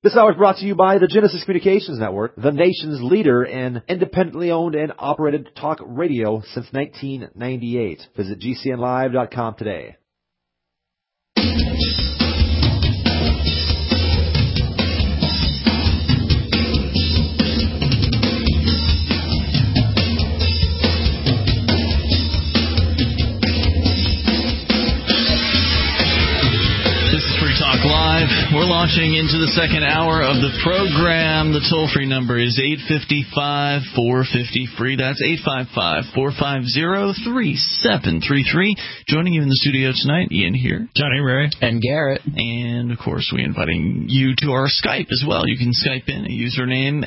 This hour is brought to you by the Genesis Communications Network, the nation's leader in independently owned and operated talk radio since 1998. Visit GCNlive.com today. Live. We're launching into the second hour of the program. The toll-free number is 855-450-FREE. That's 855-450-3733. Joining you in the studio tonight, Ian here, Johnny Ray, and Garrett. And, of course, we're inviting you to our Skype as well. You can Skype in a username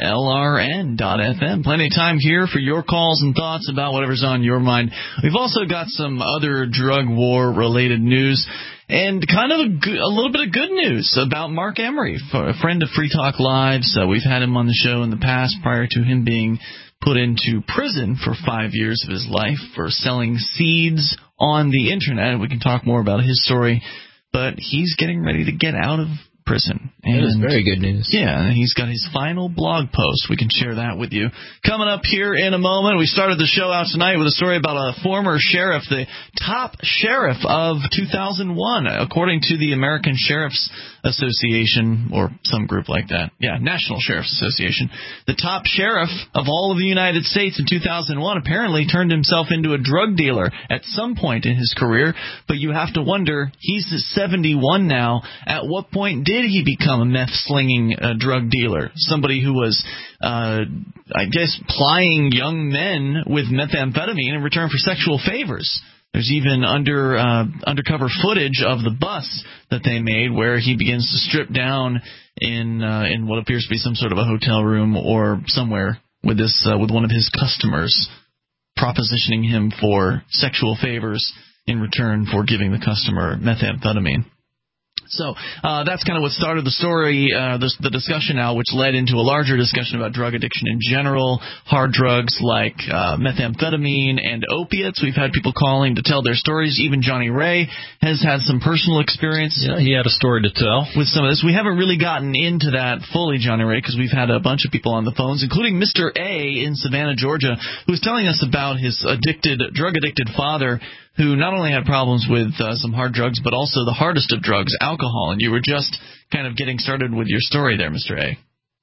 LRN.FM. Plenty of time here for your calls and thoughts about whatever's on your mind. We've also got some other drug war-related news. And kind of a little bit of good news about Mark Emery, a friend of Free Talk Live. So we've had him on the show in the past prior to him being put into prison for 5 years of his life for selling seeds on the Internet. We can talk more about his story, but he's getting ready to get out of prison. And that is very good news. Yeah, he's got his final blog post. We can share that with you. Coming up here in a moment, we started the show out tonight with a story about a former sheriff, the top sheriff of 2001, according to the American Sheriff's Association, or some group like that. Yeah, National Sheriff's Association. The top sheriff of all of the United States in 2001 apparently turned himself into a drug dealer at some point in his career, but you have to wonder, he's 71 now. At what point did he become a meth-slinging drug dealer? Somebody who was, I guess, plying young men with methamphetamine in return for sexual favors. There's even undercover footage of the bus that they made where he begins to strip down in what appears to be some sort of a hotel room or somewhere with one of his customers, propositioning him for sexual favors in return for giving the customer methamphetamine. So that's kind of what started the story, the discussion now, which led into a larger discussion about drug addiction in general, hard drugs like methamphetamine and opiates. We've had people calling to tell their stories. Even Johnny Ray has had some personal experience. Yeah, he had a story to tell with some of this. We haven't really gotten into that fully, Johnny Ray, because we've had a bunch of people on the phones, including Mr. A in Savannah, Georgia, who's telling us about his drug-addicted father, who not only had problems with some hard drugs, but also the hardest of drugs, alcohol. And you were just kind of getting started with your story there, Mr. A.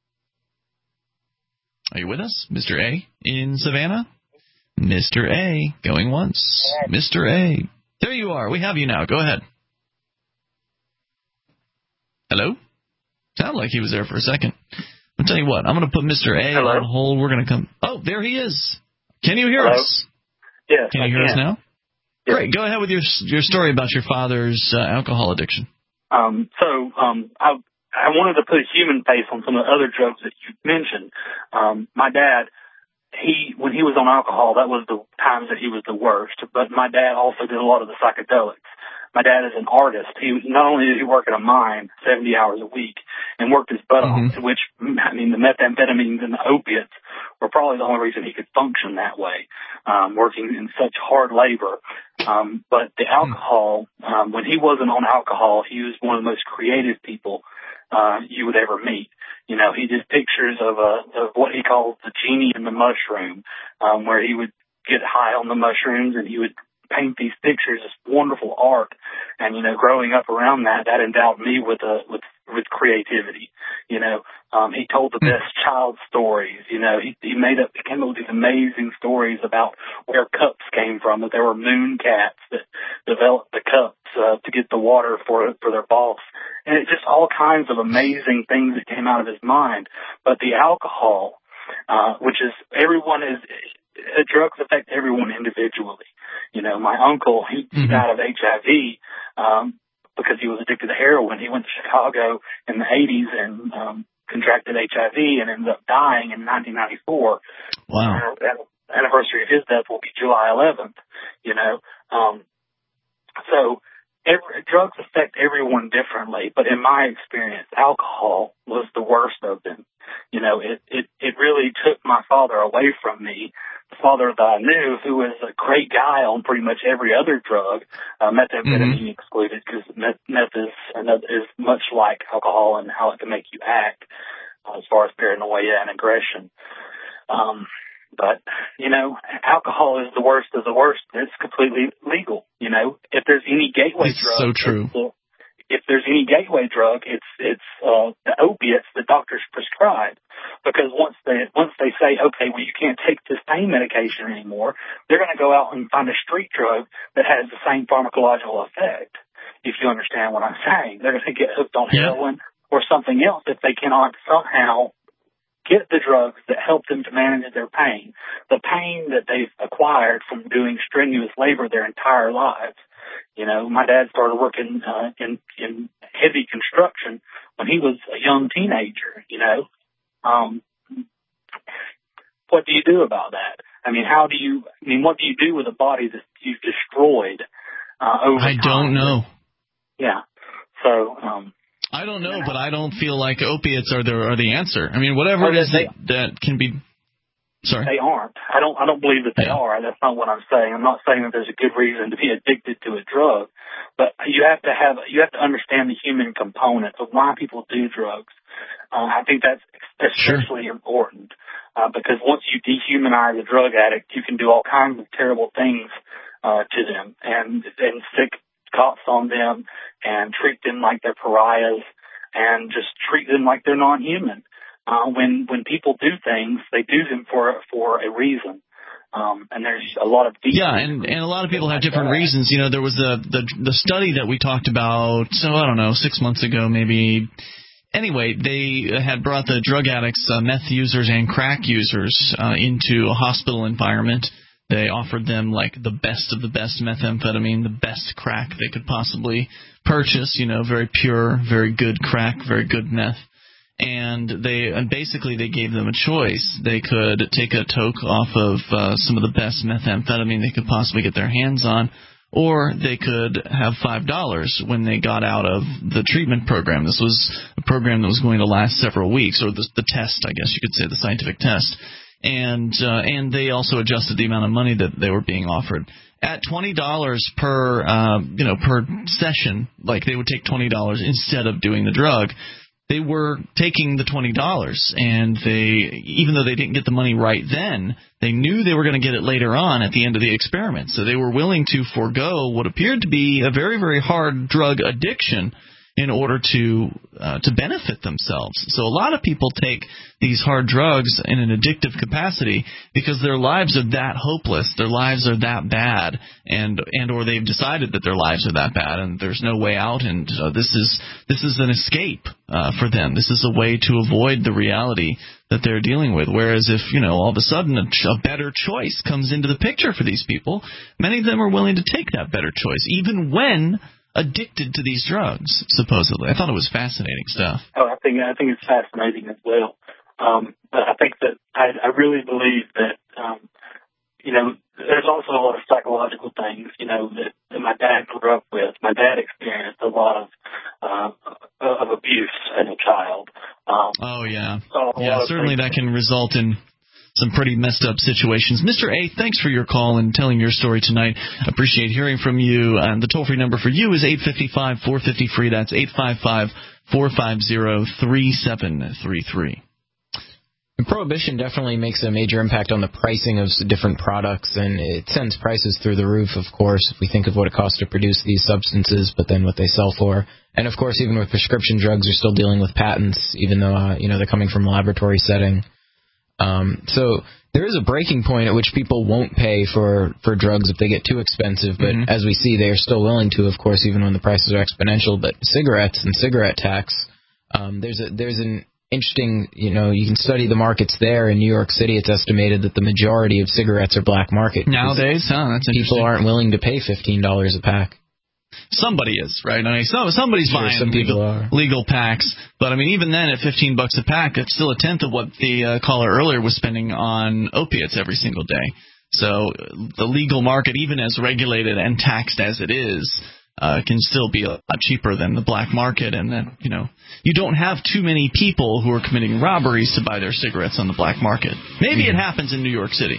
Are you with us, Mr. A in Savannah? Mr. A, going once. Mr. A. There you are. We have you now. Go ahead. Hello? Sounded like he was there for a second. I'll tell you what. I'm going to put Mr. A on hold. We're going to come. Oh, there he is. Can you hear us? Yes, Can you hear us now? Great. Go ahead with your story about your father's alcohol addiction. I wanted to put a human face on some of the other drugs that you mentioned. My dad, when he was on alcohol, that was the times that he was the worst. But my dad also did a lot of the psychedelics. My dad is an artist. Not only did he work at a mine 70 hours a week and worked his butt off, which, I mean, the methamphetamines and the opiates were probably the only reason he could function that way, working in such hard labor. But the alcohol, when he wasn't on alcohol, he was one of the most creative people you would ever meet. You know, he did pictures of what he called the genie in the mushroom, where he would get high on the mushrooms and he would paint these pictures, this wonderful art. And, you know, growing up around that endowed me with creativity. You know, he told the best child stories. You know, he came up with these amazing stories about where cups came from, that there were moon cats that developed the cups to get the water for their boss. And it's just all kinds of amazing things that came out of his mind. But the alcohol, which is drugs affect everyone individually. You know, my uncle, he died of HIV because he was addicted to heroin. He went to Chicago in the 80s and contracted HIV and ended up dying in 1994. Wow. The anniversary of his death will be July 11th, you know. So drugs affect everyone differently, but in my experience, alcohol was the worst of them. You know, it really took my father away from me father that I knew, who was a great guy on pretty much every other drug, methamphetamine excluded, because meth is much like alcohol and how it can make you act as far as paranoia and aggression. But, you know, alcohol is the worst of the worst. It's completely legal. You know, if there's any gateway drug. So true. If there's any gateway drug, it's the opiates that doctors prescribe, because once they say, okay, well, you can't take this pain medication anymore, they're going to go out and find a street drug that has the same pharmacological effect. If you understand what I'm saying, they're going to get hooked on heroin or something else if they cannot somehow get the drugs that help them to manage their pain, the pain that they've acquired from doing strenuous labor their entire lives. You know, my dad started working in heavy construction when he was a young teenager, you know. What do you do about that? I mean, what do you do with a body that you've destroyed over time? I don't know. Yeah. So, I don't know, but I don't feel like opiates are the answer. I mean, whatever it is that can be. Sorry. They aren't. I don't believe that they are. That's not what I'm saying. I'm not saying that there's a good reason to be addicted to a drug, but you have to understand the human component of why people do drugs. I think that's especially important, because once you dehumanize a drug addict, you can do all kinds of terrible things to them and stick cops on them and treat them like they're pariahs and just treat them like they're non-human. When people do things, they do them for a reason. And there's a lot of and a lot of people have different reasons. You know, there was the study that we talked about, I don't know, 6 months ago maybe. Anyway, they had brought the drug addicts, meth users and crack users, into a hospital environment. They offered them like the best of the best methamphetamine, the best crack they could possibly purchase. You know, very pure, very good crack, very good meth. And basically they gave them a choice. They could take a toke off of some of the best methamphetamine they could possibly get their hands on, or they could have $5 when they got out of the treatment program. This was a program that was going to last several weeks, or the test, I guess you could say, the scientific test. And they also adjusted the amount of money that they were being offered. At $20 per session, like they would take $20 instead of doing the drug. They were taking the $20, and even though they didn't get the money right then, they knew they were going to get it later on at the end of the experiment. So they were willing to forego what appeared to be a very, very hard drug addiction in order to benefit themselves. So a lot of people take these hard drugs in an addictive capacity because their lives are that hopeless, their lives are that bad, and or they've decided that their lives are that bad and there's no way out, and this is an escape for them. This is a way to avoid the reality that they're dealing with. Whereas if, all of a sudden a better choice comes into the picture for these people, many of them are willing to take that better choice, even when addicted to these drugs, supposedly. I thought it was fascinating stuff. Oh, I think it's fascinating as well. But I think that I really believe that, there's also a lot of psychological things, that my dad grew up with. My dad experienced a lot of abuse as a child. Certainly that can result in some pretty messed up situations. Mr. A, thanks for your call and telling your story tonight. I appreciate hearing from you. And the toll-free number for you is 855-450-FREE. That's 855-450-3733. Prohibition definitely makes a major impact on the pricing of different products, and it sends prices through the roof, of course, if we think of what it costs to produce these substances, but then what they sell for. And, of course, even with prescription drugs, you're still dealing with patents, even though, they're coming from a laboratory setting. So there is a breaking point at which people won't pay for drugs if they get too expensive, but as we see, they are still willing to, of course, even when the prices are exponential. But cigarettes and cigarette tax, there's an interesting, you can study the markets there. In New York City, it's estimated that the majority of cigarettes are black market. Nowadays, that's interesting. People aren't willing to pay $15 a pack. Somebody is, right? Somebody's buying legal packs, but even then, at $15 a pack, it's still a tenth of what the caller earlier was spending on opiates every single day. So the legal market, even as regulated and taxed as it is, can still be a lot cheaper than the black market, and then you don't have too many people who are committing robberies to buy their cigarettes on the black market. Maybe it happens in New York City.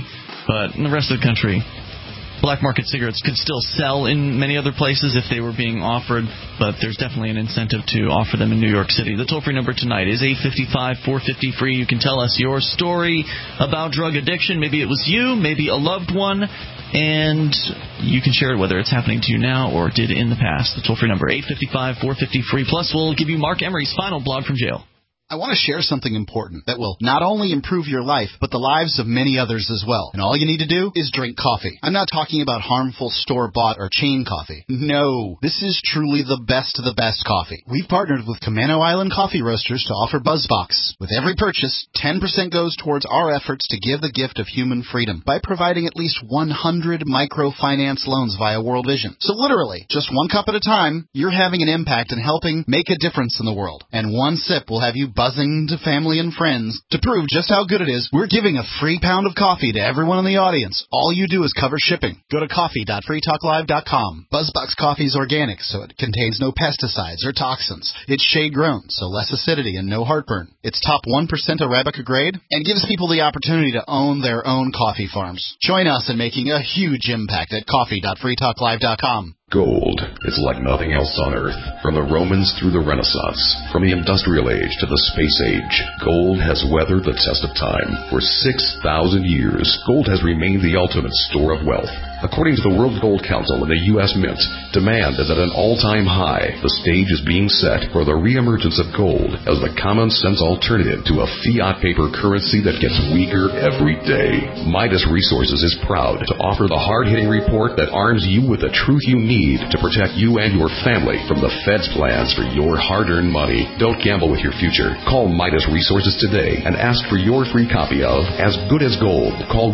But in the rest of the country, black market cigarettes could still sell in many other places if they were being offered, but there's definitely an incentive to offer them in New York City. The toll-free number tonight is 855-450-FREE. You can tell us your story about drug addiction. Maybe it was you, maybe a loved one, and you can share it whether it's happening to you now or did in the past. The toll-free number, 855-450-FREE. Plus, we'll give you Mark Emery's final blog from jail. I want to share something important that will not only improve your life, but the lives of many others as well. And all you need to do is drink coffee. I'm not talking about harmful store-bought or chain coffee. No, this is truly the best of the best coffee. We've partnered with Camano Island Coffee Roasters to offer BuzzBox. With every purchase, 10% goes towards our efforts to give the gift of human freedom by providing at least 100 microfinance loans via World Vision. So literally, just one cup at a time, you're having an impact and helping make a difference in the world. And one sip will have you buzzing to family and friends. To prove just how good it is, we're giving a free pound of coffee to everyone in the audience. All you do is cover shipping. Go to coffee.freetalklive.com. BuzzBox coffee is organic, so it contains no pesticides or toxins. It's shade-grown, so less acidity and no heartburn. It's top 1% Arabica grade and gives people the opportunity to own their own coffee farms. Join us in making a huge impact at coffee.freetalklive.com. Gold is like nothing else on Earth. From the Romans through the Renaissance, from the Industrial Age to the Space Age, gold has weathered the test of time. For 6,000 years, gold has remained the ultimate store of wealth. According to the World Gold Council and the U.S. Mint, demand is at an all-time high. The stage is being set for the reemergence of gold as the common-sense alternative to a fiat paper currency that gets weaker every day. Midas Resources is proud to offer the hard-hitting report that arms you with the truth you need to protect you and your family from the Fed's plans for your hard-earned money. Don't gamble with your future. Call Midas Resources today and ask for your free copy of As Good as Gold. Call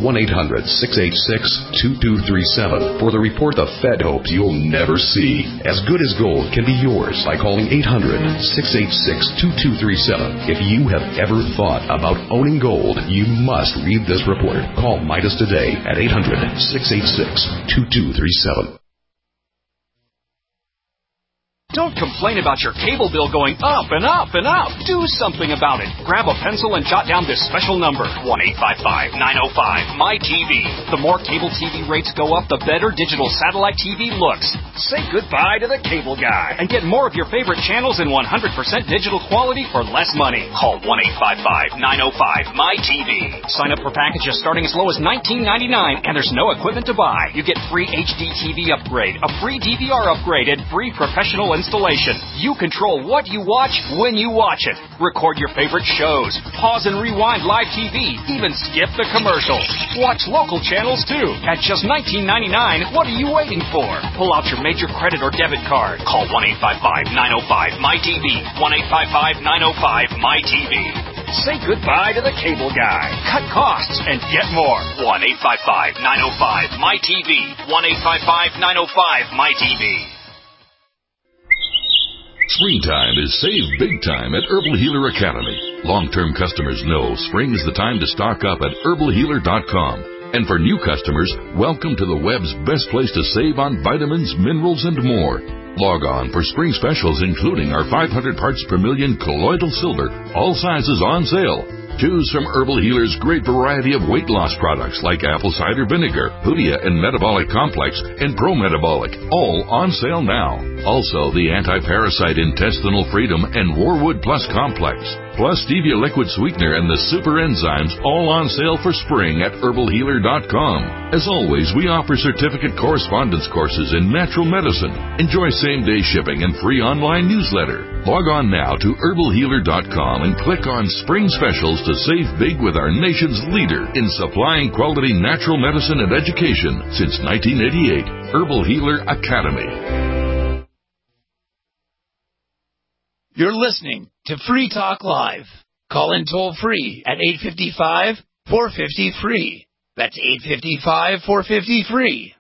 1-800-686-2237 for the report the Fed hopes you'll never see. As Good as Gold can be yours by calling 800-686-2237. If you have ever thought about owning gold, you must read this report. Call Midas today at 800-686-2237. Don't complain about your cable bill going up and up and up. Do something about it. Grab a pencil and jot down this special number, 1-855-905-MY-TV. The more cable TV rates go up, the better digital satellite TV looks. Say goodbye to the cable guy and get more of your favorite channels in 100% digital quality for less money. Call 1-855-905-MY-TV. Sign up for packages starting as low as $19.99, and there's no equipment to buy. You get free HD TV upgrade, a free DVR upgrade, and free professional installation. You control what you watch when you watch it. Record your favorite shows. Pause and rewind live TV. Even skip the commercials. Watch local channels too. At just $19.99, what are you waiting for? Pull out your major credit or debit card. Call 1-855-905-MY-TV. 1-855-905-MY-TV. Say goodbye to the cable guy. Cut costs and get more. 1-855-905-MY-TV. 1-855-905-MY-TV. Springtime is save big time at Herbal Healer Academy. Long-term customers know spring is the time to stock up at herbalhealer.com. And for new customers, welcome to the web's best place to save on vitamins, minerals, and more. Log on for spring specials including our 500 parts per million colloidal silver, all sizes on sale. Choose from Herbal Healer's great variety of weight loss products like apple cider vinegar, Hoodia and Metabolic Complex, and Pro-Metabolic, all on sale now. Also, the Anti-Parasite Intestinal Freedom and Warwood Plus Complex, plus Stevia Liquid Sweetener and the Super Enzymes, all on sale for spring at herbalhealer.com. As always, we offer certificate correspondence courses in natural medicine. Enjoy same-day shipping and free online newsletter. Log on now to herbalhealer.com and click on Spring Specials to save big with our nation's leader in supplying quality natural medicine and education since 1988, Herbal Healer Academy. You're listening to Free Talk Live. Call in toll free at 855-450-FREE. That's 855-450-FREE.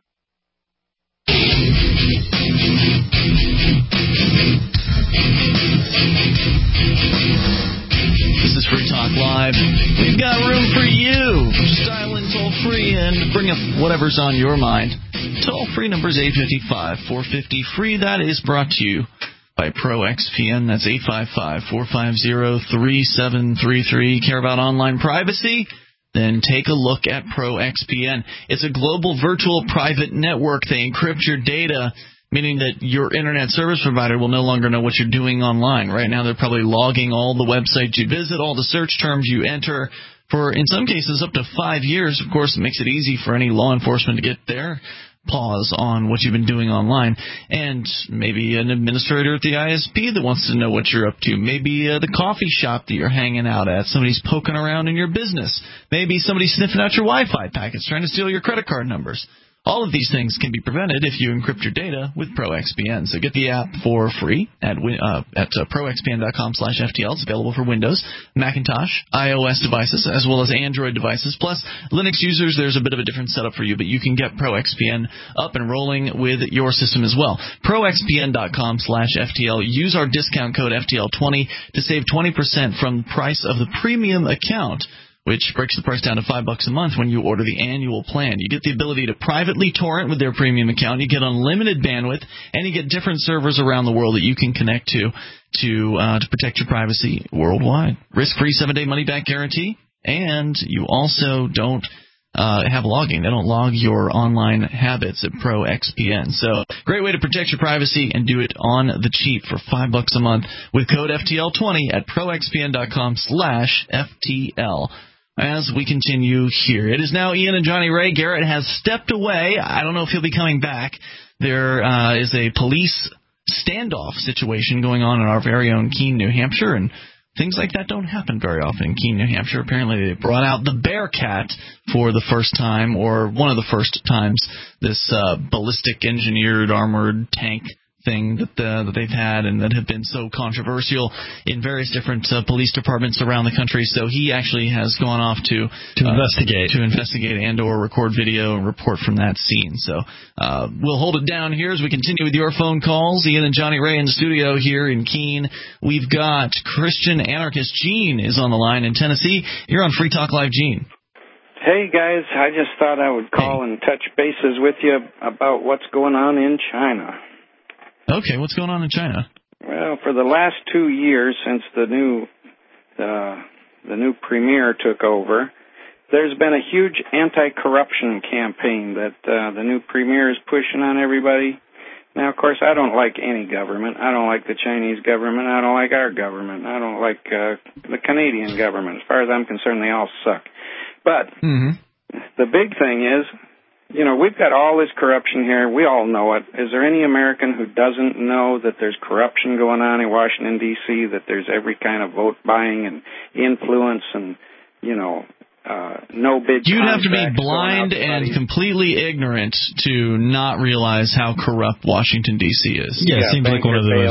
This is Free Talk Live. We've got room for you. Just dial in toll free and bring up whatever's on your mind. Toll free number is 855-450-FREE. That is brought to you by ProXPN. That's 855-450-3733. Care about online privacy? then take a look at ProXPN. It's a global virtual private network. They encrypt your data, meaning that your internet service provider will no longer know what you're doing online. Right now, they're probably logging all the websites you visit, all the search terms you enter, for, in some cases, up to 5 years. Of course, it makes it easy for any law enforcement to get their paws on what you've been doing online. And maybe an administrator at the ISP that wants to know what you're up to. Maybe the coffee shop that you're hanging out at. Somebody's poking around in your business. Maybe somebody's sniffing out your Wi-Fi packets, trying to steal your credit card numbers. All of these things can be prevented if you encrypt your data with ProXPN. So get the app for free at proxpn.com/FTL. It's available for Windows, Macintosh, iOS devices, as well as Android devices. Plus, Linux users, there's a bit of a different setup for you, but you can get ProXPN up and rolling with your system as well. proxpn.com/FTL. Use our discount code FTL20 to save 20% from the price of the premium account, which breaks the price down to $5 a month when you order the annual plan. You get the ability to privately torrent with their premium account. You get unlimited bandwidth, and you get different servers around the world that you can connect to protect your privacy worldwide. Risk-free 7-day money-back guarantee, and you also don't have logging. They don't log your online habits at ProXPN. So great way to protect your privacy and do it on the cheap for $5 a month with code FTL20 at proxpn.com/FTL. As we continue here, it is now Ian and Johnny Ray. Garrett has stepped away. I don't know if he'll be coming back. There is a police standoff situation going on in our very own Keene, New Hampshire, and things like that don't happen very often in Keene, New Hampshire. Apparently, they brought out the Bearcat for the first time, or one of the first times, this ballistic engineered armored tank thing that they've had and that have been so controversial in various different police departments around the country. So he actually has gone off to investigate and or record video and report from that scene. So we'll hold it down here as we continue with your phone calls. Ian and Johnny Ray in the studio here in Keene. We've got Christian anarchist Gene is on the line in Tennessee. You're on Free Talk Live, Gene. Hey, guys. I just thought I would call and touch bases with you about what's going on in China. Okay, what's going on in China? Well, for the last 2 years since the new premier took over, there's been a huge anti-corruption campaign that the new premier is pushing on everybody. Now, of course, I don't like any government. I don't like the Chinese government. I don't like our government. I don't like the Canadian government. As far as I'm concerned, they all suck. But the big thing is, you know, we've got all this corruption here. We all know it. Is there any American who doesn't know that there's corruption going on in Washington, D.C., that there's every kind of vote buying and influence and, you know, no bid? You'd have to be blind and completely ignorant to not realize how corrupt Washington, D.C. is. Yeah, it seems like one of the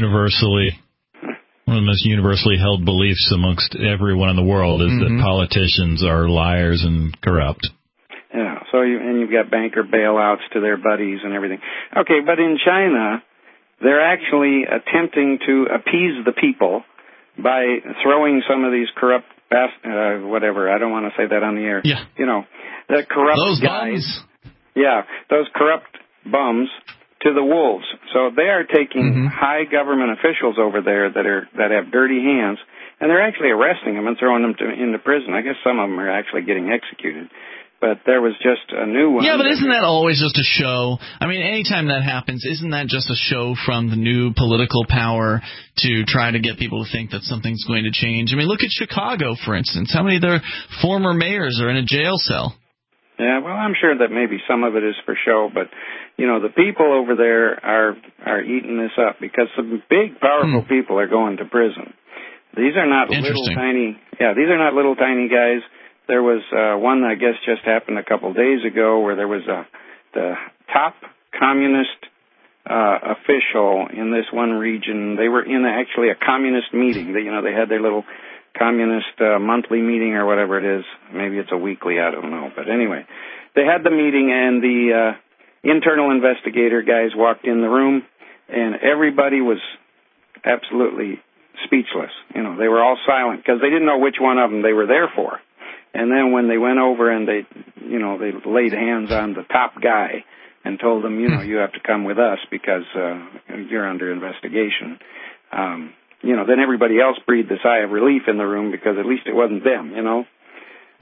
most universally held beliefs amongst everyone in the world is that politicians are liars and corrupt. Yeah, so you've got banker bailouts to their buddies and everything. Okay, but in China, they're actually attempting to appease the people by throwing some of these corrupt whatever. I don't want to say that on the air. Yeah. You know, the corrupt those guys. Bums. Yeah, those corrupt bums to the wolves. So they are taking high government officials over there that have dirty hands, and they're actually arresting them and throwing them into prison. I guess some of them are actually getting executed. But there was just a new one. Yeah, but isn't that always just a show? I mean, anytime that happens, isn't that just a show from the new political power to try to get people to think that something's going to change? I mean, look at Chicago, for instance. How many of their former mayors are in a jail cell? Yeah, well, I'm sure that maybe some of it is for show, but, you know, the people over there are eating this up because some big, powerful people are going to prison. These are not little tiny guys. There was one, I guess, just happened a couple days ago where there was the top communist official in this one region. They were in actually a communist meeting. They had their little communist monthly meeting or whatever it is. Maybe it's a weekly, I don't know. But anyway, they had the meeting, and the internal investigator guys walked in the room, and everybody was absolutely speechless. You know, they were all silent because they didn't know which one of them they were there for. And then when they went over and they laid hands on the top guy and told him, you have to come with us because you're under investigation. Then everybody else breathed a sigh of relief in the room because at least it wasn't them,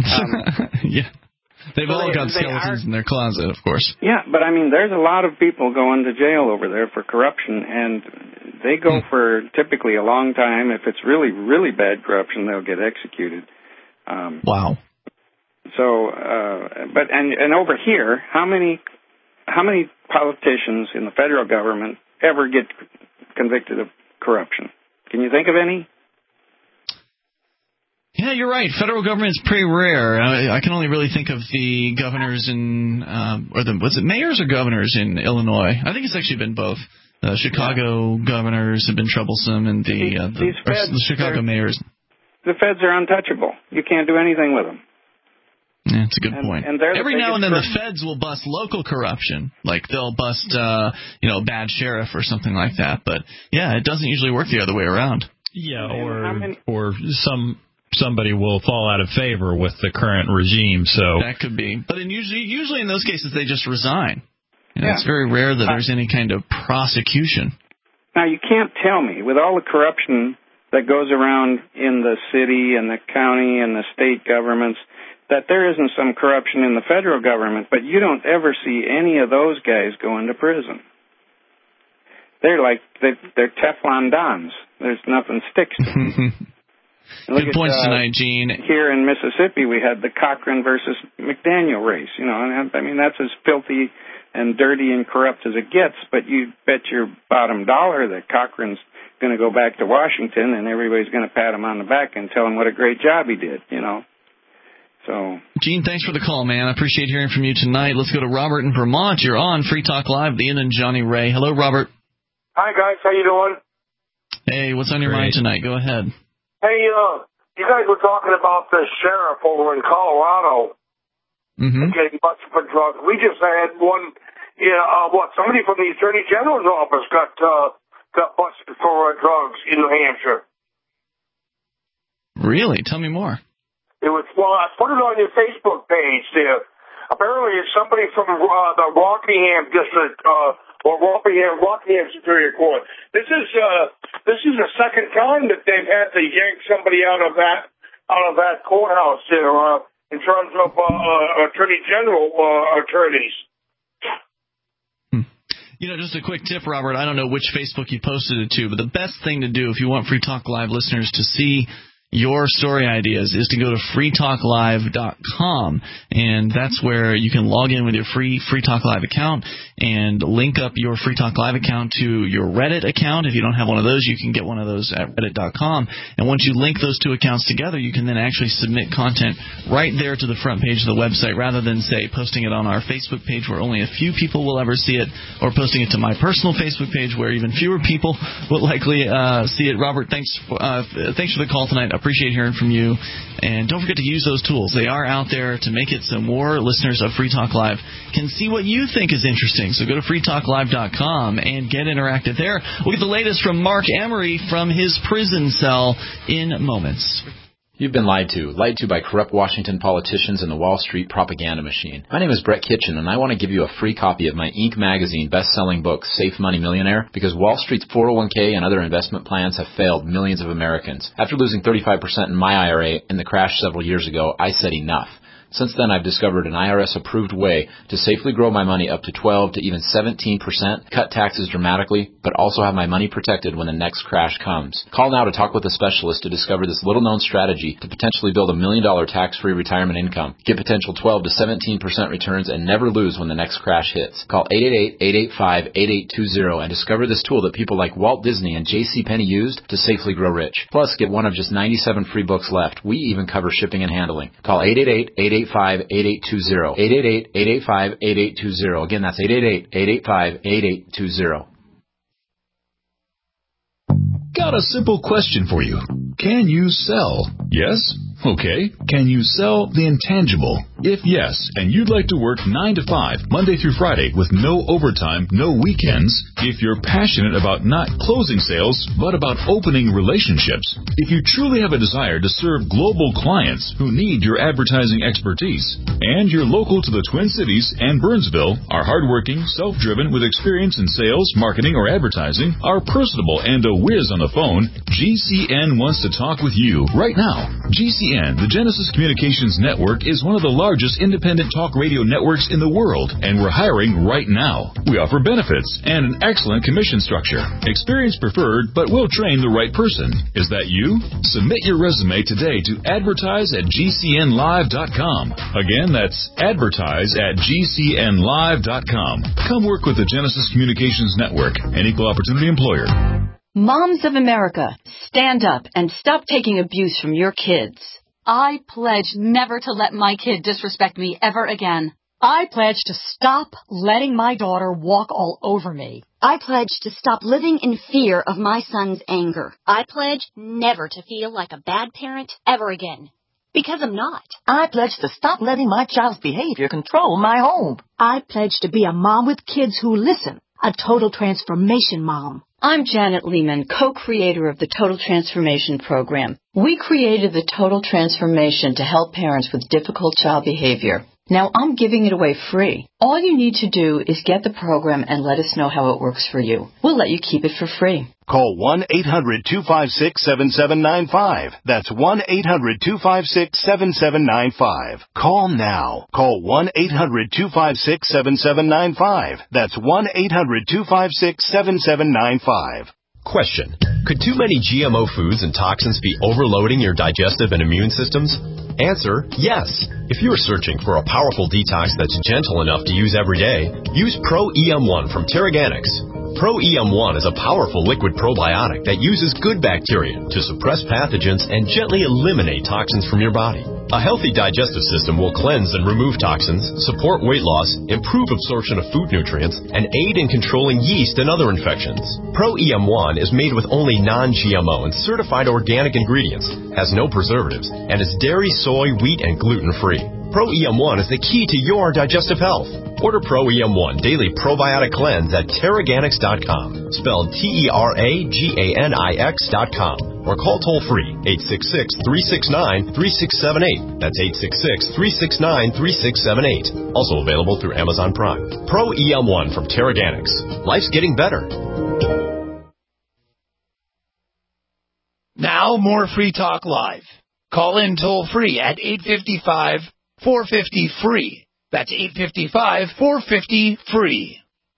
Yeah. They've all got skeletons in their closet, of course. Yeah, but I mean, there's a lot of people going to jail over there for corruption, and they go for typically a long time. If it's really, really bad corruption, they'll get executed. Wow. So, but over here, how many politicians in the federal government ever get convicted of corruption? Can you think of any? Yeah, you're right. Federal government is pretty rare. I can only really think of the governors in, was it mayors or governors in Illinois? I think it's actually been both. Chicago governors have been troublesome, and the Chicago mayors. The feds are untouchable. You can't do anything with them. Yeah, that's a good point. And every now and then the feds will bust local corruption, like they'll bust, a bad sheriff or something like that. But yeah, it doesn't usually work the other way around. Yeah, or somebody will fall out of favor with the current regime. So that could be. But usually in those cases they just resign. It's very rare that there's any kind of prosecution. Now you can't tell me, with all the corruption that goes around in the city and the county and the state governments, that there isn't some corruption in the federal government, but you don't ever see any of those guys go into prison. They're Teflon Dons. There's nothing sticks to them. Good points tonight, Gene. Here in Mississippi, we had the Cochran versus McDaniel race. And I mean, that's as filthy and dirty and corrupt as it gets, but you bet your bottom dollar that Cochran's going to go back to Washington and everybody's going to pat him on the back and tell him what a great job he did, So, Gene, thanks for the call, man. I appreciate hearing from you tonight. Let's go to Robert in Vermont. You're on Free Talk Live, Ian and Johnny Ray. Hello, Robert. Hi, guys. How you doing? Hey, what's on your mind tonight? Go ahead. Hey, you guys were talking about the sheriff over in Colorado getting busted for drugs. We just had one, somebody from the Attorney General's office got busted for drugs in New Hampshire. Really? Tell me more. I put it on your Facebook page there. Apparently it's somebody from the Rockingham district, or Rockingham Superior Court. This is the second time that they've had to yank somebody out of that courthouse there, in terms of Attorney General attorneys. Just a quick tip, Robert. I don't know which Facebook you posted it to, but the best thing to do if you want Free Talk Live listeners to see your story ideas is to go to freetalklive.com, and that's where you can log in with your free Talk Live account and link up your Free Talk Live account to your Reddit account. If you don't have one of those, you can get one of those at reddit.com, and once you link those two accounts together, you can then actually submit content right there to the front page of the website, rather than, say, posting it on our Facebook page where only a few people will ever see it, or posting it to my personal Facebook page where even fewer people will likely see it. Robert, thanks for the call tonight. I appreciate hearing from you, and don't forget to use those tools. They are out there to make it so more listeners of Free Talk Live can see what you think is interesting. So go to freetalklive.com and get interactive there. We'll get the latest from Mark Emery from his prison cell in moments. You've been lied to by corrupt Washington politicians and the Wall Street propaganda machine. My name is Brett Kitchen, and I want to give you a free copy of my Inc. magazine best-selling book, Safe Money Millionaire, because Wall Street's 401k and other investment plans have failed millions of Americans. After losing 35% in my IRA in the crash several years ago, I said enough. Since then, I've discovered an IRS-approved way to safely grow my money up to 12 to even 17%, cut taxes dramatically, but also have my money protected when the next crash comes. Call now to talk with a specialist to discover this little-known strategy to potentially build $1 million tax-free retirement income. Get potential 12 to 17% returns and never lose when the next crash hits. Call 888-885-8820 and discover this tool that people like Walt Disney and JCPenney used to safely grow rich. Plus, get one of just 97 free books left. We even cover shipping and handling. Call 888-885-8820. 888-885-8820. Again, that's 888-885-8820. Got a simple question for you. Can you sell? Yes? Okay. Can you sell the intangible? If yes, and you'd like to work 9 to 5, Monday through Friday, with no overtime, no weekends, if you're passionate about not closing sales, but about opening relationships, if you truly have a desire to serve global clients who need your advertising expertise, and you're local to the Twin Cities and Burnsville, are hardworking, self-driven, with experience in sales, marketing, or advertising, are personable, and a whiz on the phone, GCN wants to talk with you right now. GCN, the Genesis Communications Network, is one of the largest independent talk radio networks in the world, and we're hiring right now. We offer benefits and an excellent commission structure. Experience preferred, but we'll train the right person. Is that you? Submit your resume today to advertise@gcnlive.com. Again, that's advertise@gcnlive.com. Come work with the Genesis Communications Network, an equal opportunity employer. Moms of America, stand up and stop taking abuse from your kids. I pledge never to let my kid disrespect me ever again. I pledge to stop letting my daughter walk all over me. I pledge to stop living in fear of my son's anger. I pledge never to feel like a bad parent ever again. Because I'm not. I pledge to stop letting my child's behavior control my home. I pledge to be a mom with kids who listen. A total transformation mom. I'm Janet Lehman, co-creator of the Total Transformation Program. We created the Total Transformation to help parents with difficult child behavior. Now I'm giving it away free. All you need to do is get the program and let us know how it works for you. We'll let you keep it for free. Call 1-800-256-7795. That's 1-800-256-7795. Call now. Call 1-800-256-7795. That's 1-800-256-7795. Question. Could too many GMO foods and toxins be overloading your digestive and immune systems? Answer, yes. If you are searching for a powerful detox that's gentle enough to use every day, use Pro-EM1 from Terraganics. Pro-EM1 is a powerful liquid probiotic that uses good bacteria to suppress pathogens and gently eliminate toxins from your body. A healthy digestive system will cleanse and remove toxins, support weight loss, improve absorption of food nutrients, and aid in controlling yeast and other infections. Pro-EM1 is made with only non-GMO and certified organic ingredients, has no preservatives, and is dairy, soy, wheat, and gluten-free. Pro-EM1 is the key to your digestive health. Order Pro-EM1 Daily Probiotic Cleanse at Terraganics.com, spelled Terraganix.com, or call toll-free 866-369-3678. That's 866-369-3678. Also available through Amazon Prime. Pro-EM1 from Terraganics. Life's getting better. Now, more Free Talk Live. Call in toll-free at 855-450-FREE. That's 855-450-FREE.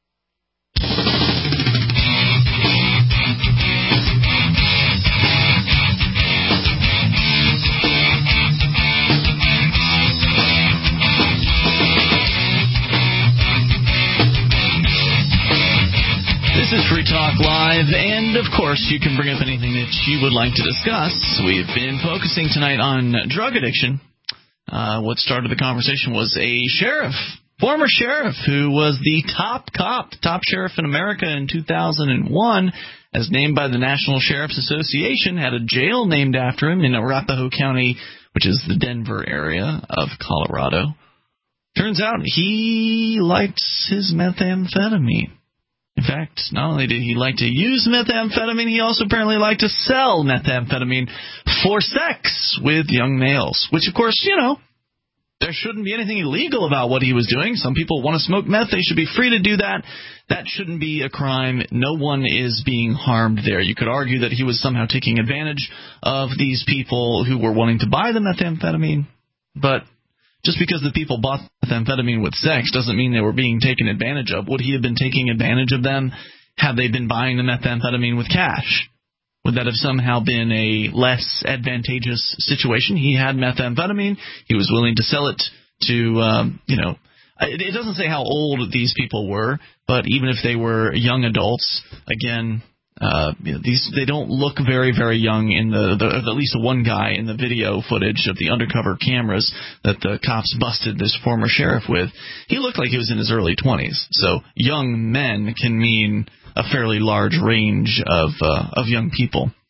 This is Free Talk Live, and of course you can bring up anything that you would like to discuss. We've been focusing tonight on drug addiction. What started the conversation was a sheriff, former sheriff, who was the top sheriff in America in 2001, as named by the National Sheriff's Association, had a jail named after him in Arapahoe County, which is the Denver area of Colorado. Turns out he liked his methamphetamine. In fact, not only did he like to use methamphetamine, he also apparently liked to sell methamphetamine for sex with young males, which, of course, there shouldn't be anything illegal about what he was doing. Some people want to smoke meth. They should be free to do that. That shouldn't be a crime. No one is being harmed there. You could argue that he was somehow taking advantage of these people who were wanting to buy the methamphetamine, but just because the people bought methamphetamine with sex doesn't mean they were being taken advantage of. Would he have been taking advantage of them had they been buying the methamphetamine with cash? Would that have somehow been a less advantageous situation? He had methamphetamine. He was willing to sell it to, it doesn't say how old these people were, but even if they were young adults, again, they don't look very, very young in at least one guy in the video footage of the undercover cameras that the cops busted this former sheriff with. He looked like he was in his early 20s. So young men can mean a fairly large range of young people.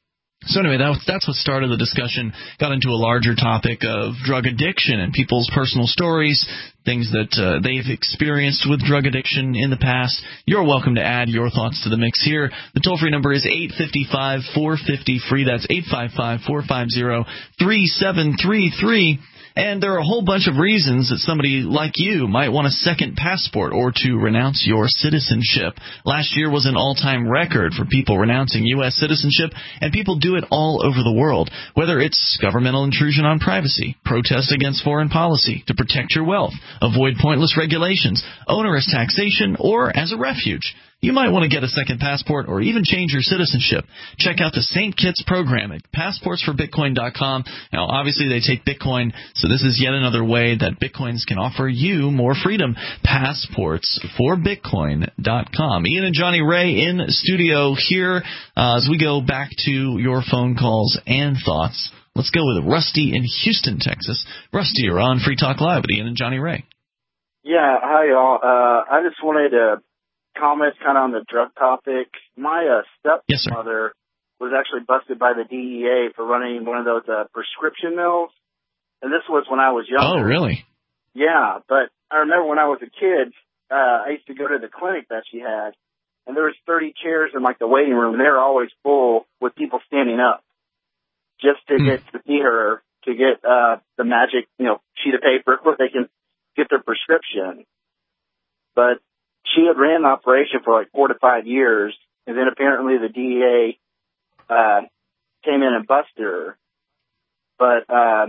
So anyway, that's what started the discussion, got into a larger topic of drug addiction and people's personal stories, things that they've experienced with drug addiction in the past. You're welcome to add your thoughts to the mix here. The toll-free number is 855-450-FREE. That's 855-450-3733. And there are a whole bunch of reasons that somebody like you might want a second passport or to renounce your citizenship. Last year was an all-time record for people renouncing U.S. citizenship, and people do it all over the world, whether it's governmental intrusion on privacy, protest against foreign policy, to protect your wealth, avoid pointless regulations, onerous taxation, or as a refuge. You might want to get a second passport or even change your citizenship. Check out the St. Kitts program at passportsforbitcoin.com. Now, obviously, they take Bitcoin, so this is yet another way that Bitcoins can offer you more freedom. Passportsforbitcoin.com. Ian and Johnny Ray in studio here as we go back to your phone calls and thoughts. Let's go with Rusty in Houston, Texas. Rusty, you're on Free Talk Live with Ian and Johnny Ray. Yeah, hi, y'all. I just wanted to comment kind of on the drug topic. My stepmother was actually busted by the DEA for running one of those prescription mills, and this was when I was younger. Oh, really? Yeah, but I remember when I was a kid, I used to go to the clinic that she had, and there was 30 chairs in like the waiting room, and they were always full with people standing up just to get to see her, to get the magic, sheet of paper where they can get their prescription. But she had ran the operation for like 4 to 5 years, and then apparently the DEA came in and busted her. But I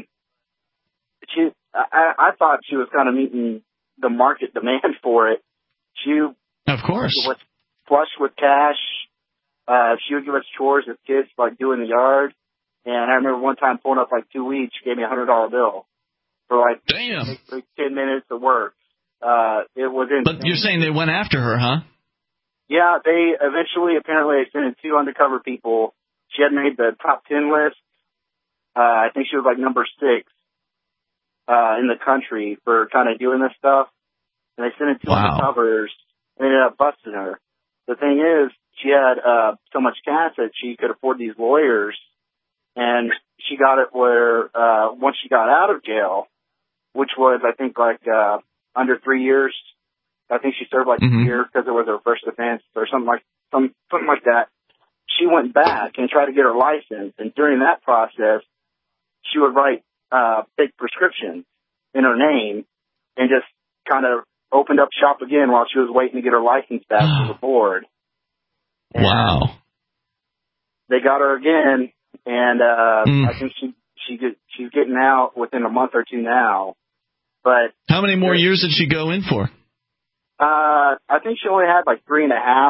thought she was kind of meeting the market demand for it. She, of course, was flush with cash. She would give us chores as kids, like doing the yard. And I remember one time pulling up like 2 weeks, she gave me a $100 bill for like 10 minutes of work. It was insane. But you're saying they went after her, huh? Yeah, they eventually, apparently, they sent in 2 undercover people. She had made the top 10 list. I think she was like number 6 in the country for kind of doing this stuff. And they sent in 2 undercovers and ended up busting her. The thing is, she had so much cash that she could afford these lawyers. And she got it where once she got out of jail, which was, I think, like under 3 years. I think she served like a year because it was her first offense or something like that. She went back and tried to get her license, and during that process, she would write fake prescriptions in her name and just kind of opened up shop again while she was waiting to get her license back from the board. And wow! They got her again, and I think she's getting out within a month or two now. But how many more years did she go in for? I think she only had like 3.5.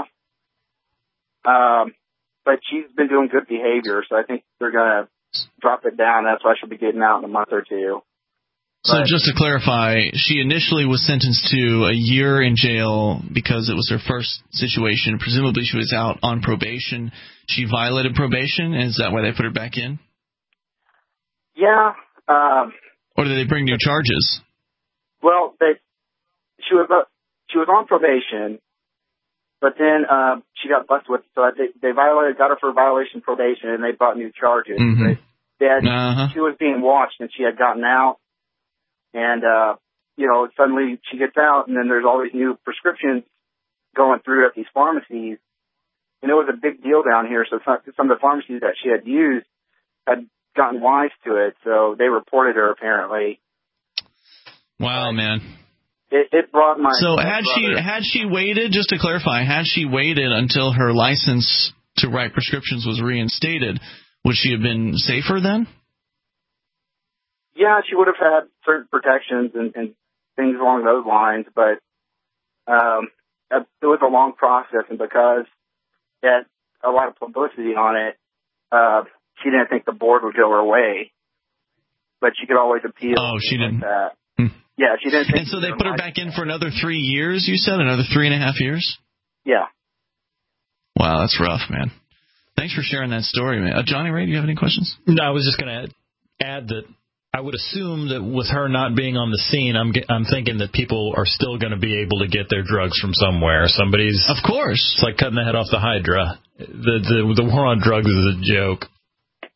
But she's been doing good behavior, so I think they're gonna drop it down. That's why she'll be getting out in a month or two. So just to clarify, she initially was sentenced to a year in jail because it was her first situation. Presumably she was out on probation. She violated probation, and is that why they put her back in? Yeah. Or did they bring new charges? Well, she was on probation, but then she got busted with. So they got her for violation of probation, and they brought new charges. She was being watched, and she had gotten out, and suddenly she gets out, and then there's all these new prescriptions going through at these pharmacies, and it was a big deal down here. So some of the pharmacies that she had used had gotten wise to it, so they reported her apparently. Wow, man. It brought my... So had she waited, just to clarify, had she waited until her license to write prescriptions was reinstated, would she have been safer then? Yeah, she would have had certain protections and things along those lines, but it was a long process, and because it had a lot of publicity on it, she didn't think the board would go her way, but she could always appeal. Oh, she didn't. Like that. Yeah, she didn't think. And so they put her back in for another 3 years, you said? Another 3.5 years? Yeah. Wow, that's rough, man. Thanks for sharing that story, man. Johnny Ray, do you have any questions? No, I was just going to add that I would assume that with her not being on the scene, I'm thinking that people are still going to be able to get their drugs from somewhere. Somebody's... Of course. It's like cutting the head off the Hydra. The war on drugs is a joke.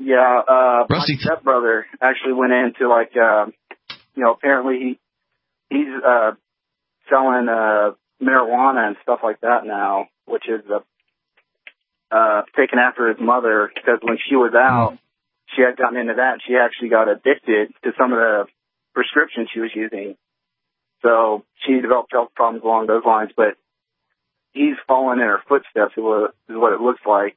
Yeah, Rusty. my stepbrother actually went into apparently he's selling marijuana and stuff like that now, which is taken after his mother, because when she was out, she had gotten into that, and she actually got addicted to some of the prescriptions she was using. So she developed health problems along those lines, but he's following in her footsteps, is what it looks like.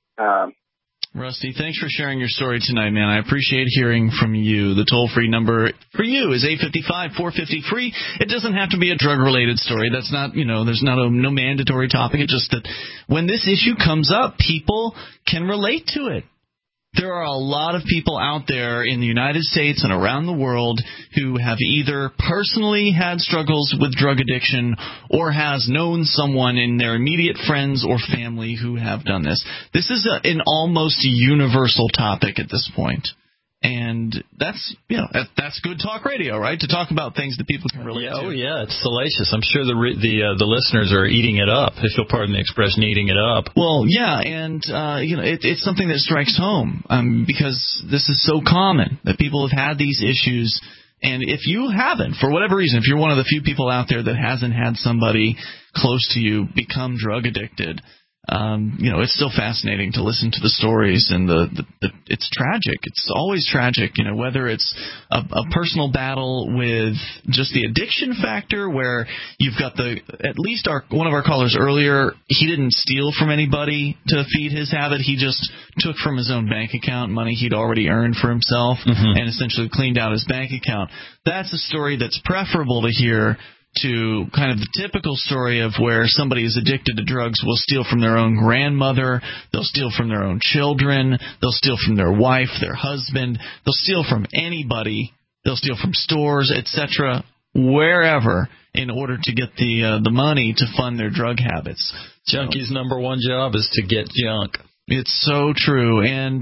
Rusty, thanks for sharing your story tonight, man. I appreciate hearing from you. The toll-free number for you is 855-450-FREE. It doesn't have to be a drug-related story. That's not, there's no mandatory topic. It's just that when this issue comes up, people can relate to it. There are a lot of people out there in the United States and around the world who have either personally had struggles with drug addiction or has known someone in their immediate friends or family who have done this. This is an almost universal topic at this point. And that's good talk radio, right? To talk about things that people can relate to. Oh yeah, it's salacious. I'm sure the listeners are eating it up, if you'll pardon the expression, eating it up. Well, yeah, and it's something that strikes home because this is so common that people have had these issues. And if you haven't, for whatever reason, if you're one of the few people out there that hasn't had somebody close to you become drug addicted, it's still fascinating to listen to the stories, and it's tragic. It's always tragic, whether it's a personal battle with just the addiction factor, where you've got at least one of our callers earlier, he didn't steal from anybody to feed his habit. He just took from his own bank account money he'd already earned for himself and essentially cleaned out his bank account. That's a story that's preferable to hear to kind of the typical story of where somebody is addicted to drugs will steal from their own grandmother, they'll steal from their own children, they'll steal from their wife, their husband, they'll steal from anybody, they'll steal from stores, etc., wherever, in order to get the money to fund their drug habits. Junkie's number one job is to get junk. It's so true. And,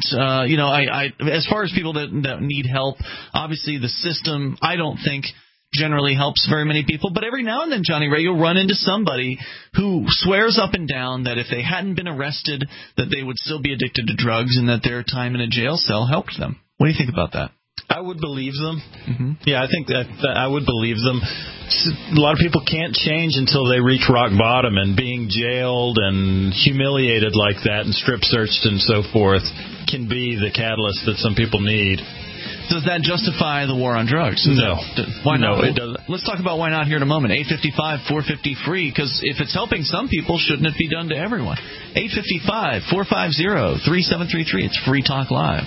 I as far as people that need help, obviously the system, I don't think generally helps very many people, but every now and then, Johnny Ray, you'll run into somebody who swears up and down that if they hadn't been arrested, that they would still be addicted to drugs and that their time in a jail cell helped them. What do you think about that? I would believe them. Yeah, I think that I would believe them. A lot of people can't change until they reach rock bottom, and being jailed and humiliated like that and strip searched and so forth can be the catalyst that some people need. Does that justify the war on drugs? No. Why not? No, it doesn't. Let's talk about why not here in a moment. 855-450-FREE, because if it's helping some people, shouldn't it be done to everyone? 855-450-3733. It's Free Talk Live.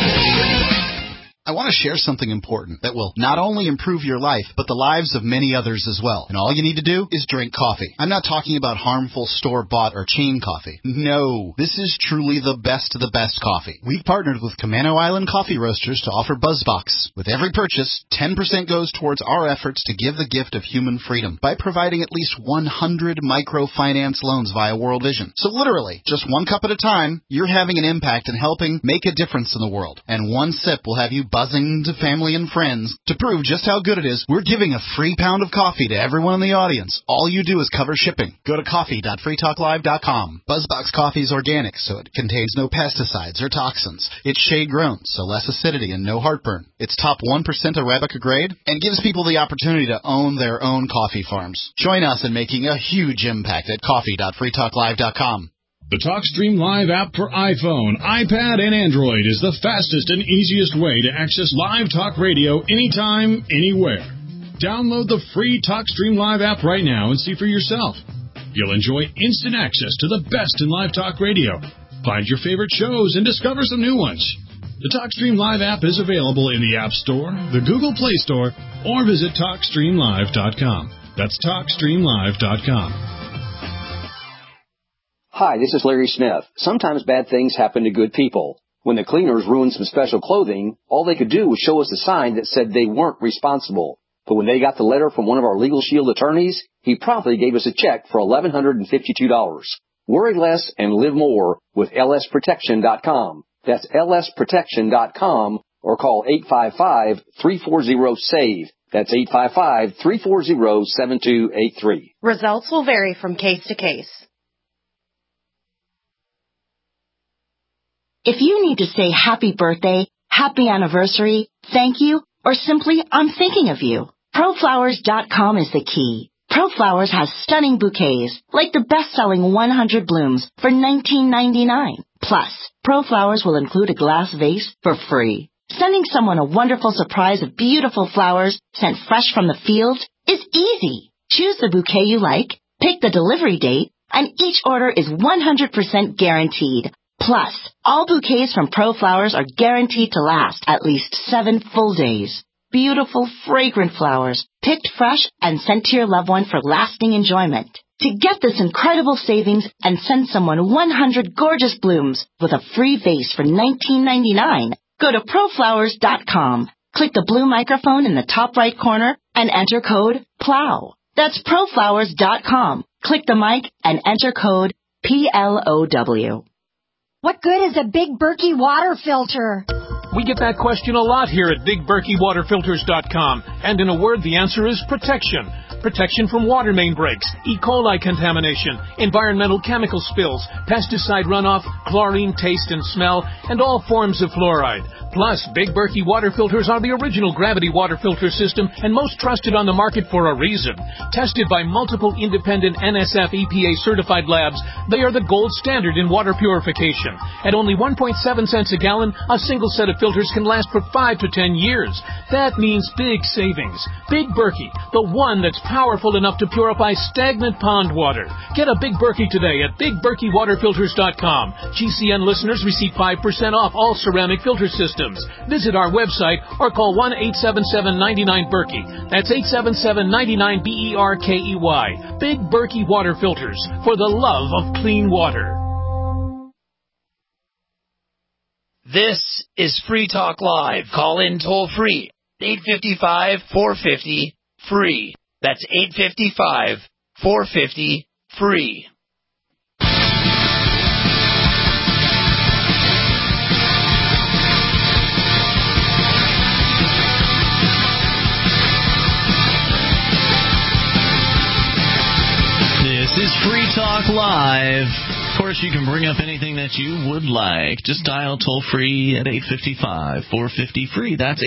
I want to share something important that will not only improve your life, but the lives of many others as well. And all you need to do is drink coffee. I'm not talking about harmful store-bought or chain coffee. No, this is truly the best of the best coffee. We've partnered with Camano Island Coffee Roasters to offer BuzzBox. With every purchase, 10% goes towards our efforts to give the gift of human freedom by providing at least 100 microfinance loans via World Vision. So literally, just one cup at a time, you're having an impact and helping make a difference in the world. And one sip will have you buzzing to family and friends. To prove just how good it is, we're giving a free pound of coffee to everyone in the audience. All you do is cover shipping. Go to coffee.freetalklive.com. BuzzBox coffee is organic, so it contains no pesticides or toxins. It's shade-grown, so less acidity and no heartburn. It's top 1% Arabica grade and gives people the opportunity to own their own coffee farms. Join us in making a huge impact at coffee.freetalklive.com. The TalkStream Live app for iPhone, iPad, and Android is the fastest and easiest way to access live talk radio anytime, anywhere. Download the free TalkStream Live app right now and see for yourself. You'll enjoy instant access to the best in live talk radio. Find your favorite shows and discover some new ones. The TalkStream Live app is available in the App Store, the Google Play Store, or visit TalkStreamLive.com. That's TalkStreamLive.com. Hi, this is Larry Smith. Sometimes bad things happen to good people. When the cleaners ruined some special clothing, all they could do was show us a sign that said they weren't responsible. But when they got the letter from one of our Legal Shield attorneys, he promptly gave us a check for $1,152. Worry less and live more with lsprotection.com. That's lsprotection.com, or call 855-340-SAVE. That's 855-340-7283. Results will vary from case to case. If you need to say happy birthday, happy anniversary, thank you, or simply I'm thinking of you, ProFlowers.com is the key. ProFlowers has stunning bouquets, like the best-selling 100 blooms for $19.99. Plus, ProFlowers will include a glass vase for free. Sending someone a wonderful surprise of beautiful flowers sent fresh from the field is easy. Choose the bouquet you like, pick the delivery date, and each order is 100% guaranteed. Plus, all bouquets from ProFlowers are guaranteed to last at least 7 full days. Beautiful, fragrant flowers, picked fresh and sent to your loved one for lasting enjoyment. To get this incredible savings and send someone 100 gorgeous blooms with a free vase for $19.99, go to ProFlowers.com. Click the blue microphone in the top right corner and enter code PLOW. That's ProFlowers.com. Click the mic and enter code PLOW. What good is a Big Berkey water filter? We get that question a lot here at BigBerkeyWaterFilters.com. And in a word, the answer is protection. Protection from water main breaks, E. coli contamination, environmental chemical spills, pesticide runoff, chlorine taste and smell, and all forms of fluoride. Plus, Big Berkey water filters are the original gravity water filter system and most trusted on the market for a reason. Tested by multiple independent NSF EPA certified labs, they are the gold standard in water purification. At only 1.7 cents a gallon, a single set of filters can last for 5 to 10 years. That means big savings. Big Berkey, the one that's powerful enough to purify stagnant pond water. Get a Big Berkey today at BigBerkeyWaterFilters.com. GCN listeners receive 5% off all ceramic filter systems. Visit our website or call 1-877-99-BERKEY. That's 877-99-BERKEY. Big Berkey Water Filters, for the love of clean water. This is Free Talk Live. Call in toll free. 855-450-FREE. That's 855-450-FREE. This is Free Talk Live. Of course, you can bring up anything that you would like. Just dial toll-free at 855-450-FREE. That's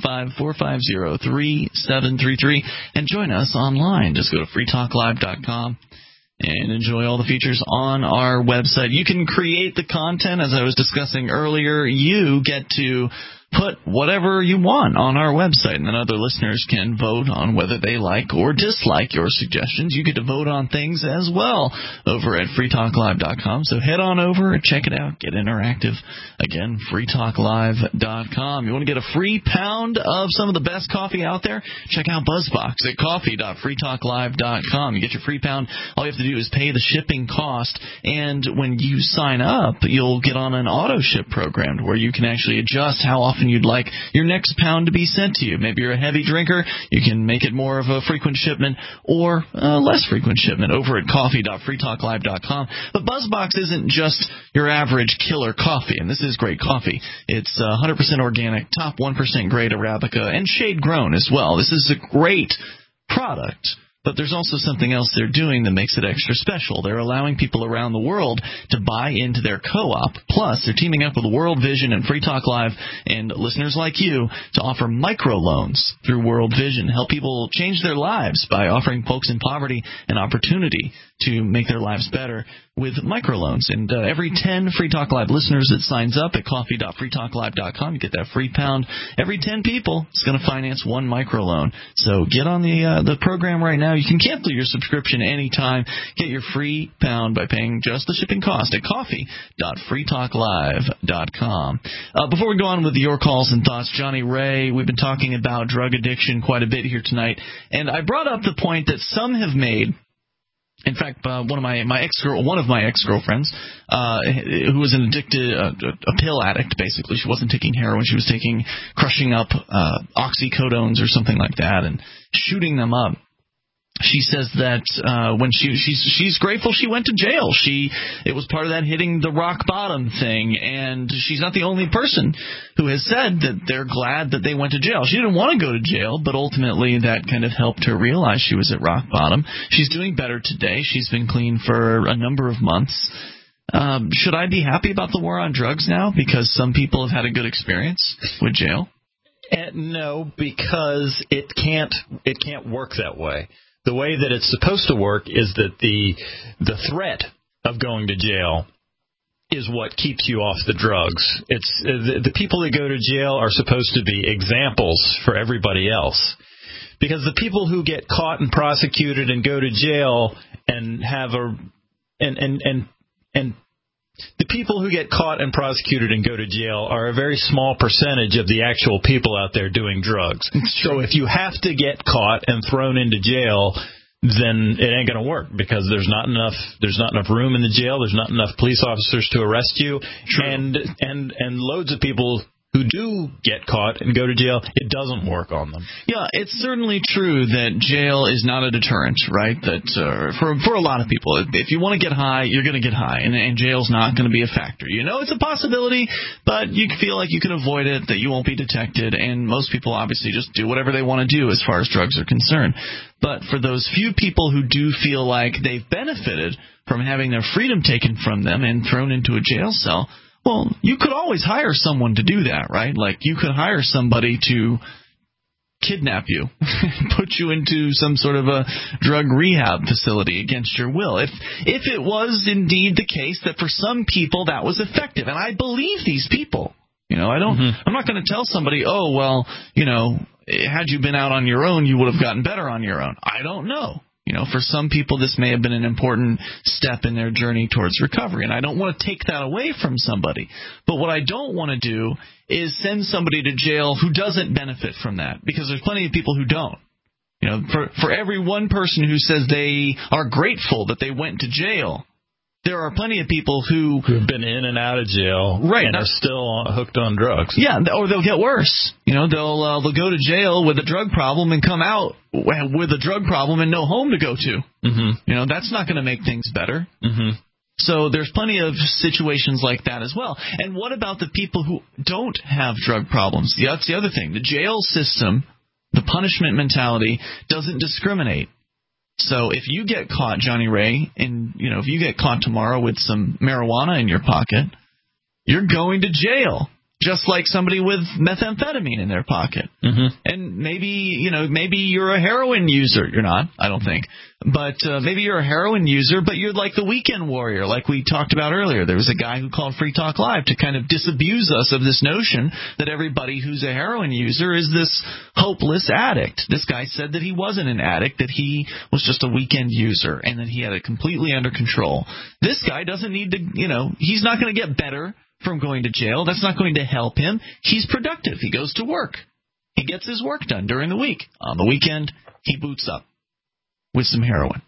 855-450-3733. And join us online. Just go to freetalklive.com and enjoy all the features on our website. You can create the content, as I was discussing earlier. You get to put whatever you want on our website, and then other listeners can vote on whether they like or dislike your suggestions. You get to vote on things as well over at freetalklive.com. So head on over and check it out. Get interactive. Again, freetalklive.com. You want to get a free pound of some of the best coffee out there? Check out BuzzBox at coffee.freetalklive.com. You get your free pound. All you have to do is pay the shipping cost, and when you sign up, you'll get on an auto ship program where you can actually adjust how often you'd like your next pound to be sent to you. Maybe you're a heavy drinker, you can make it more of a frequent shipment or less frequent shipment over at coffee.freetalklive.com. But BuzzBox isn't just your average killer coffee, and this is great coffee. It's 100% organic, top 1% grade Arabica, and shade grown as well. This is a great product. But there's also something else they're doing that makes it extra special. They're allowing people around the world to buy into their co-op. Plus, they're teaming up with World Vision and Free Talk Live and listeners like you to offer microloans through World Vision. Help people change their lives by offering folks in poverty an opportunity to make their lives better with microloans. And every 10 Free Talk Live listeners that signs up at coffee.freetalklive.com, you get that free pound. Every 10 people is going to finance one microloan. So get on the program right now. You can cancel your subscription anytime. Get your free pound by paying just the shipping cost at coffee.freetalklive.com. Before we go on with your calls and thoughts, Johnny Ray, we've been talking about drug addiction quite a bit here tonight. And I brought up the point that some have made. In fact, one of my ex-girlfriends, who was an addicted, a pill addict, basically. She wasn't taking heroin. She was taking, crushing up oxycodones or something like that and shooting them up. She says that when she's grateful she went to jail. It was part of that hitting the rock bottom thing, and she's not the only person who has said that they're glad that they went to jail. She didn't want to go to jail, but ultimately that kind of helped her realize she was at rock bottom. She's doing better today. She's been clean for a number of months. Should I be happy about the war on drugs now because some people have had a good experience with jail? No, because it can't work that way. The way that it's supposed to work is that the threat of going to jail is what keeps you off the drugs. It's the people that go to jail are supposed to be examples for everybody else. Because the people who get caught and prosecuted and go to jail and have and the people who get caught and prosecuted and go to jail are a very small percentage of the actual people out there doing drugs. So if you have to get caught and thrown into jail, then it ain't going to work because there's not enough room in the jail. There's not enough police officers to arrest you. True. And loads of people who do get caught and go to jail, it doesn't work on them. Yeah, it's certainly true that jail is not a deterrent, right? That for a lot of people, if you want to get high, you're going to get high, and jail's not going to be a factor. You know it's a possibility, but you feel like you can avoid it, that you won't be detected, and most people obviously just do whatever they want to do as far as drugs are concerned. But for those few people who do feel like they've benefited from having their freedom taken from them and thrown into a jail cell, well, you could always hire someone to do that, right? Like you could hire somebody to kidnap you, put you into some sort of a drug rehab facility against your will. If it was indeed the case that for some people that was effective, and I believe these people, I'm not going to tell somebody, oh, well, had you been out on your own, you would have gotten better on your own. I don't know. For some people, this may have been an important step in their journey towards recovery, and I don't want to take that away from somebody. But what I don't want to do is send somebody to jail who doesn't benefit from that, because there's plenty of people who don't. For every one person who says they are grateful that they went to jail, there are plenty of people who have been in and out of jail and are still hooked on drugs. Yeah, or they'll get worse. They'll go to jail with a drug problem and come out with a drug problem and no home to go to. Mm-hmm. That's not going to make things better. Mm-hmm. So there's plenty of situations like that as well. And what about the people who don't have drug problems? Yeah, that's the other thing. The jail system, the punishment mentality, doesn't discriminate. So if you get caught, Johnny Ray, and if you get caught tomorrow with some marijuana in your pocket, you're going to jail, just like somebody with methamphetamine in their pocket. Mm-hmm. And maybe you're a heroin user. You're not, I don't think. But maybe you're a heroin user, but you're like the weekend warrior, like we talked about earlier. There was a guy who called Free Talk Live to kind of disabuse us of this notion that everybody who's a heroin user is this hopeless addict. This guy said that he wasn't an addict, that he was just a weekend user, and that he had it completely under control. This guy doesn't need to, he's not going to get better from going to jail. That's not going to help him. He's productive. He goes to work. He gets his work done during the week. On the weekend, he boots up with some heroin.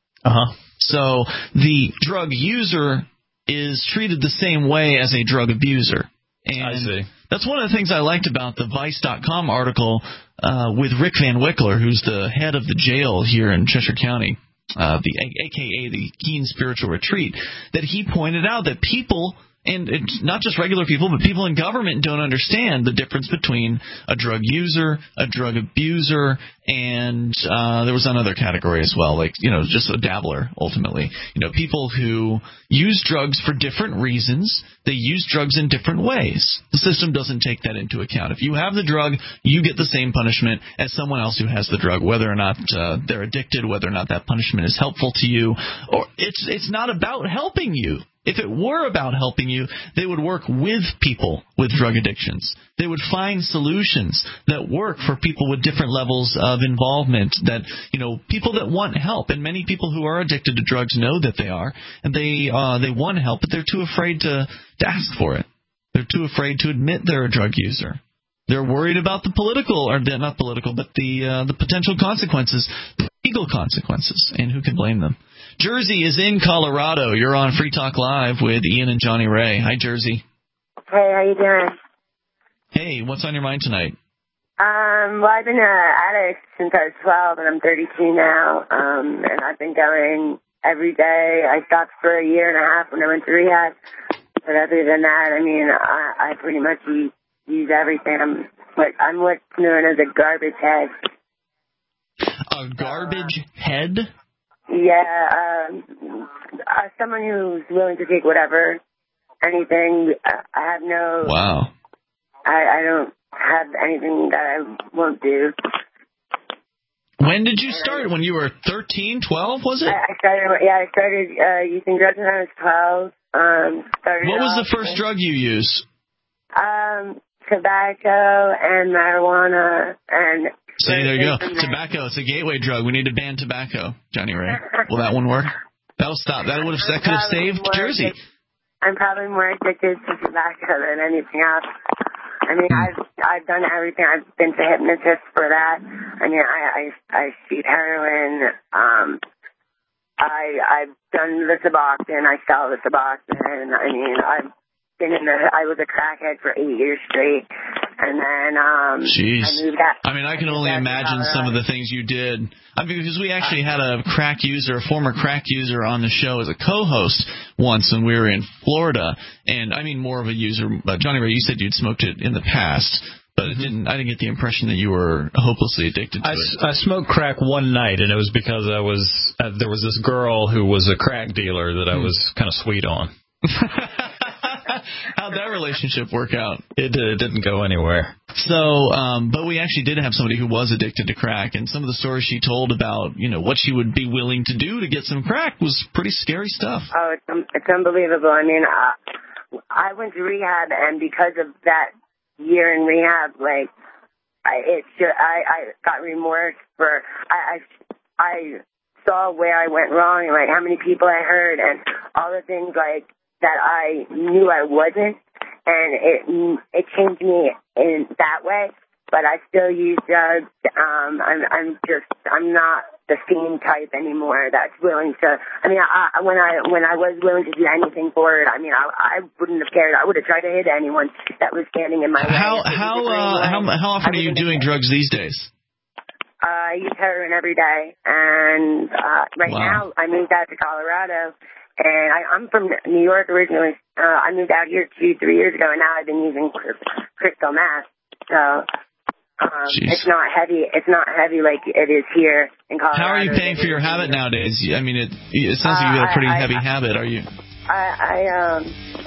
So the drug user is treated the same way as a drug abuser. And I see. That's one of the things I liked about the Vice.com article with Rick Van Wickler, who's the head of the jail here in Cheshire County, a.k.a. the Keene Spiritual Retreat, that he pointed out that people, and it's not just regular people, but people in government don't understand the difference between a drug user, a drug abuser, and there was another category as well, like, just a dabbler, ultimately. People who use drugs for different reasons. They use drugs in different ways. The system doesn't take that into account. If you have the drug, you get the same punishment as someone else who has the drug, whether or not they're addicted, whether or not that punishment is helpful to you. Or it's not about helping you. If it were about helping you, they would work with people with drug addictions. They would find solutions that work for people with different levels of involvement, that, people that want help. And many people who are addicted to drugs know that they are, and they want help, but they're too afraid to ask for it. They're too afraid to admit they're a drug user. They're worried about the the potential consequences, the legal consequences, and who can blame them? Jersey is in Colorado. You're on Free Talk Live with Ian and Johnny Ray. Hi, Jersey. Hey, how you doing? Hey, what's on your mind tonight? Well, I've been an addict since I was 12, and I'm 32 now, and I've been going every day. I stopped for a year and a half when I went to rehab, but other than that, I pretty much use everything. I'm what's known as a garbage head. A garbage head? Yeah, someone who's willing to take whatever, anything. I have no... Wow. I don't have anything that I won't do. When did you start? When you were 13, 12, was it? I started using drugs when I was 12. What was the first drug you used? Tobacco and marijuana and... See, there you go. Tobacco, it's a gateway drug. We need to ban tobacco, Johnny Ray. Will that one work? That'll stop. That could have saved Jersey. I'm probably more addicted to tobacco than anything else. I mean, I've done everything. I've been to hypnotists for that. I mean, I shoot heroin. I've done the Suboxone. I sell the Suboxone. I mean, I was a crackhead for 8 years straight, and then Jeez. I moved out. I mean, I can only imagine some of the things you did. I mean, because we actually had a former crack user on the show as a co-host once when we were in Florida, and I mean more of a user. Johnny Ray, you said you'd smoked it in the past. But I didn't get the impression that you were hopelessly addicted to it. I smoked crack one night, and it was because there was this girl who was a crack dealer that I was kind of sweet on. How'd that relationship work out? It didn't go anywhere. So, but we actually did have somebody who was addicted to crack, and some of the stories she told about, what she would be willing to do to get some crack was pretty scary stuff. Oh, it's unbelievable. I mean, I went to rehab, and because of that year in rehab, like, I got remorse for, I saw where I went wrong, and like how many people I hurt, and all the things like that I knew I wasn't, and it changed me in that way. But I still use drugs. I'm not the fiend type anymore that's willing to. I mean, when I was willing to do anything for it, I mean, I wouldn't have cared. I would have tried to hit anyone that was standing in my way. How often are you doing drugs these days? I use heroin every day, and now I moved out to Colorado. And I'm from New York originally. I moved out here 2-3 years ago, and now I've been using crystal meth. So it's not heavy. It's not heavy like it is here in Colorado. How are you paying for your habit nowadays? I mean, it sounds like you got a pretty heavy habit. Are you? I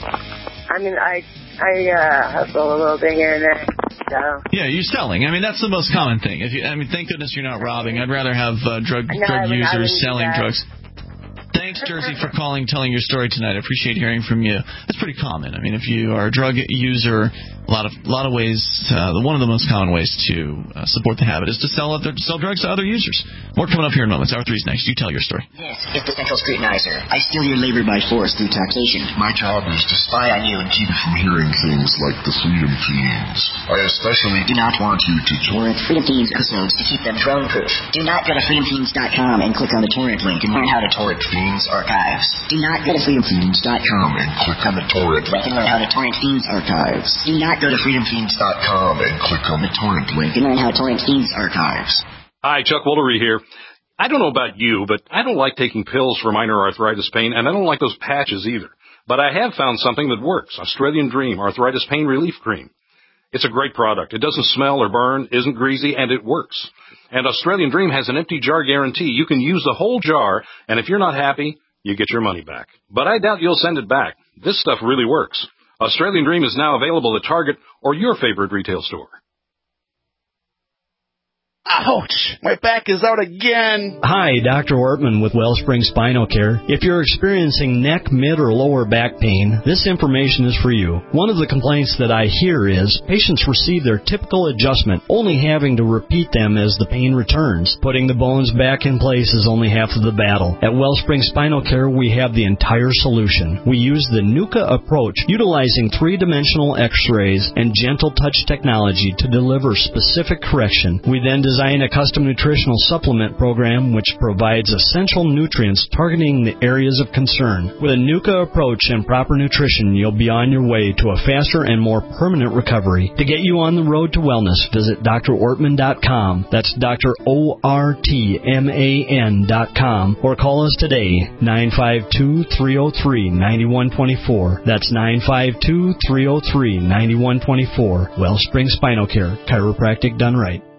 hustle a little bit here and there. So. Yeah, you're selling. I mean, that's the most common thing. Thank goodness you're not robbing. I'd rather have drug users selling drugs. Thanks, Jersey, for calling, telling your story tonight. I appreciate hearing from you. That's pretty common. I mean, if you are a drug user, a lot of ways. One of the most common ways to support the habit is to sell drugs to other users. More coming up here in moments. Hour 3 is next. You tell your story. Yes, it's the Central Scrutinizer. I steal your labor by force through taxation. My job is to spy on you and keep you from hearing things like the Freedom Fiends. I especially do not want you to torrent Freedom Fiends episodes to keep them drone-proof. Do not go to freedomfiends.com and click on the torrent link and learn how to torrent Fiends archives. Do not go to freedomfiends.com and click on the torrent link and learn how to torrent Fiends archives. Do not go to freedomfiends.com and click on the torrent link and learn how to torrent Fiends archives. Hi, Chuck Woolery here. I don't know about you, but I don't like taking pills for minor arthritis pain, and I don't like those patches either. But I have found something that works. Australian Dream Arthritis Pain Relief Cream. It's a great product. It doesn't smell or burn, isn't greasy, and it works. And Australian Dream has an empty jar guarantee. You can use the whole jar, and if you're not happy, you get your money back. But I doubt you'll send it back. This stuff really works. Australian Dream is now available at Target or your favorite retail store. Ouch! My back is out again! Hi, Dr. Ortman with Wellspring Spinal Care. If you're experiencing neck, mid, or lower back pain, this information is for you. One of the complaints that I hear is patients receive their typical adjustment, only having to repeat them as the pain returns. Putting the bones back in place is only half of the battle. At Wellspring Spinal Care, we have the entire solution. We use the NUCA approach, utilizing three-dimensional x-rays and gentle touch technology to deliver specific correction. We then design a custom nutritional supplement program which provides essential nutrients targeting the areas of concern. With a NUCA approach and proper nutrition, you'll be on your way to a faster and more permanent recovery. To get you on the road to wellness, visit drortman.com. That's drortman.com, or call us today, 952-303-9124. That's 952-303-9124. Wellspring Spinal Care, chiropractic done right.